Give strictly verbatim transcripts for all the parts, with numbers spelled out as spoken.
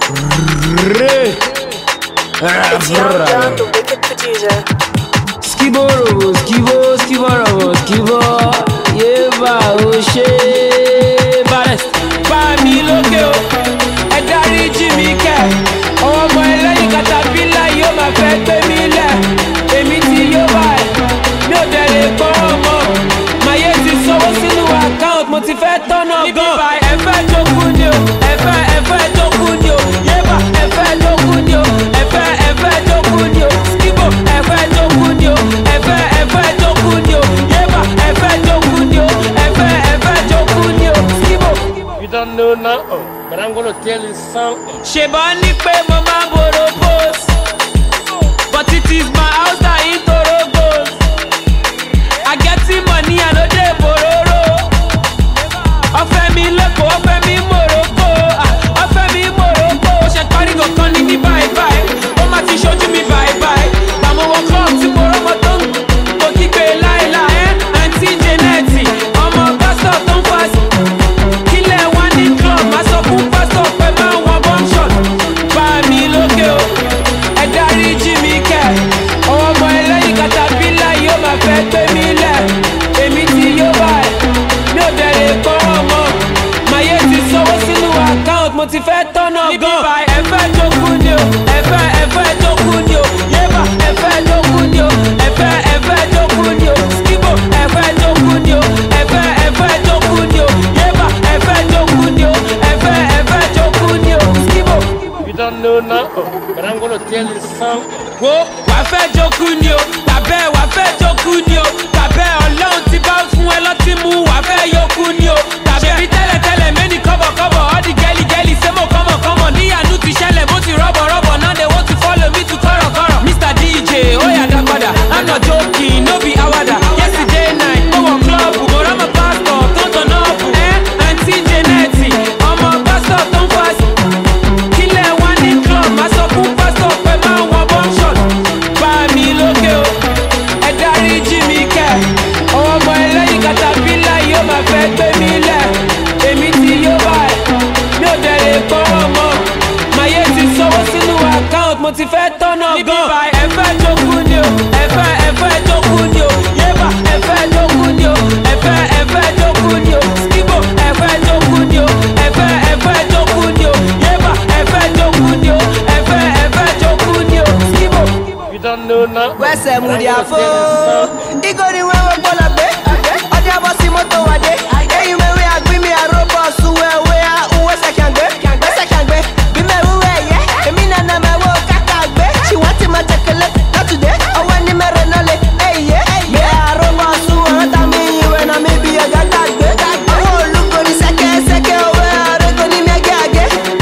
It's Young John, the wicked producer. Skiboro, skibo, skiboro, skibo. Yeba, Oshe, Bares. Fami lókè o, ẹ dáríjì mi kẹ́. Ọmọ ẹlẹ́yin caterpillar yóò máa fẹ́ gbé mi lẹ̀. Èmi tí yóò bá ẹ̀, mi ò dẹ̀ lè gbọ́ ọmọ. Màyé ti sanwó sínú account, mo ti fẹ́ tọ́nà gan. Níbi bá ẹ fẹ́ jókòó ni o, ẹ fẹ́ ẹ fẹ́ jókòó ni o. Yeba, ẹ fẹ́ jókòó ni o, ẹ fẹ́ ẹ fẹ́ jókòó ni o. Skibo, ẹ fẹ́ jókòó ni o, ẹ fẹ́ ẹ fẹ́ jókòó ni o. Yeba, ẹ fẹ́ jókòó ni o, ẹ fẹ́ ẹ fẹ́ jókòó ni o. Skibo. You don't know now, but I'm gonna tell you something. Ṣèbá ní pé mo máa ń borò post, but it is my house that in Torogo. I get the money, I no dey bororo. Ọ̀fẹ́ mi lẹ́kọ̀ọ́, ọ̀fẹ́ mi Morocco, ọ̀fẹ́ mi Morocco. Ṣé parí kankan ní ní báyìí báyìí? Ó máa ti ṣojú mi báyìí báyìí. Bàmọ́ wọ club tí mo rọ́mọ tó ń kó kígbe láéláé. Àǹtí Jẹ́nẹ́tì, ọmọ pásítọ̀ tó ń fa sí. Kílẹ̀ wá ní club, máa sọ fún pásítọ̀ pé máa ń wọ bomb shot. Bá mi lókè o, ẹ dáríjì mi kẹ́. Ọmọ ẹlẹ́yin caterpillar yóò máa fẹ́ gbé mi lẹ̀. Èmi tí yóò bá ẹ̀, mi ò dẹ̀ lè kọ́ ọmọ. Màyé ti sanwó sínú account, mo ti fẹ́ tọ́nà gan. Níbi bá ẹ fẹ́ jókòó ni o, ẹ fẹ́ ẹ fẹ́ jókòó ni o. Yeba, ẹ fẹ́ jókòó ni o, ẹ fẹ́ ẹ fẹ́ jókòó ni o. Skibo, ẹ fẹ́ jókòó ni o, ẹ fẹ́ ẹ fẹ́ jókòó ni o. Yeba, ẹ fẹ́ jókòó ni o, ẹ fẹ́ ẹ fẹ́ jókòó ni o. Skibo. You don't know now, but I'm gonna tell you something. Wo wàá fẹ́ jókòó ni o, tàbẹ́ wàá fẹ́ jókòó ni o. Tàbẹ́ Ọlọ́run ti bá fún ẹ lọ́tí mú, wàá fẹ́ yókù ni o. Tàbí bí tẹ́lẹ̀tẹ́lẹ̀ mẹ́ni kọ́bọ̀kọ́bọ̀, all the gẹ́lì gẹ́lì ṣé mo kọ́mọ̀kọ́mọ̀. Níyànú ti ṣẹlẹ̀, mo ti rọ́bọ̀rọ́bọ̀, now they want to follow me to kọ̀rọ̀kọ̀rọ̀. Mister D J, ó yá dá padà, I'm not joking, no be àwàdà. Yesterday night, mo wọ club, mo rán mọ́ pastor tó ń tọ̀nà ọ̀bù. Ẹ́ àǹtí Jẹ́nẹ́tì, ọmọ pastor tó ń fa sí. Kílẹ̀ wá ní club, máa sọ fún pastor pé máa ń wọ bomb shot. Bá mi lókè o, ẹ dáríjì mi kẹ́. Ọmọ ẹlẹ́yin caterpillar yóò máa fẹ́ gbé mi lẹ̀. Èmi tí yóò bá ẹ̀, mi ò dẹ̀ lè kọ́ ọmọ. Màyé ti sanwó sínú account, mo ti fẹ́ tọ́nà gan. Níbi bá ẹ fẹ́ jókòó ni o, ẹ fẹ́ ẹ fẹ́ jókòó ni o. Yeba, ẹ fẹ́ jókòó ni o, ẹ fẹ́ ẹ fẹ́ jókòó ni o. Skibo, ẹ fẹ́ jókòó ni o, ẹ fẹ́ ẹ fẹ́ jókòó ni o. Yeba, ẹ fẹ́ jókòó ni o, ẹ fẹ́ ẹ fẹ́ jókòó ni o. Skibo. You don't know now. Wẹ́sẹ̀ but mú I'm di gonna àfo. tell you something. Igori wẹ́wẹ́ gbọ́dọ̀ gbé. Ọdẹ abọ́ sí mọ́tò wà dé. Eyín mẹ́wé àgbí mi àròbọ̀ sùwẹ̀ wẹ́ à òwe sẹ̀kàngbé. Sẹ̀kàngbé. Bí mẹ́wé wẹ̀ yẹ. Èmi nànà mẹ́wọ́ kàkà gbé. Ṣìwọ́n ti máa jẹ̀kẹ̀lẹ̀ látùdé. Ọwọ́ ẹni mẹ́rẹ̀ náà lè ẹ̀yẹ. Bẹ́ àròbọ̀ sùwẹ̀ ọ̀tá mi ìwé náà mi bí ẹ̀gá gbàgbé. Àwọn olùkọ́ni sẹ́kẹ̀sẹ́kẹ̀ òwe àrẹ́kọ́ ní mẹ́gẹ́ àgé.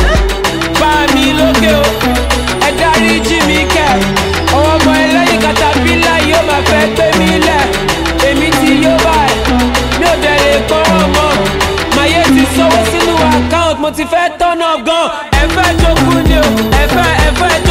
Bá mi lókè o, ẹ dáríjì mi kẹ́. Ọmọ ẹlẹ́yin caterpillar yóò máa fẹ́ gbé mi lẹ̀. Èmi tí yóò bá ẹ̀, mi ò dẹ̀ lè kọ́ ọmọ. Màyé ti sanwó sínú account, mo ti fẹ́ tọ́nà gan. Ẹ fẹ́ jókòó ni o, ẹ fẹ́ ẹ fẹ́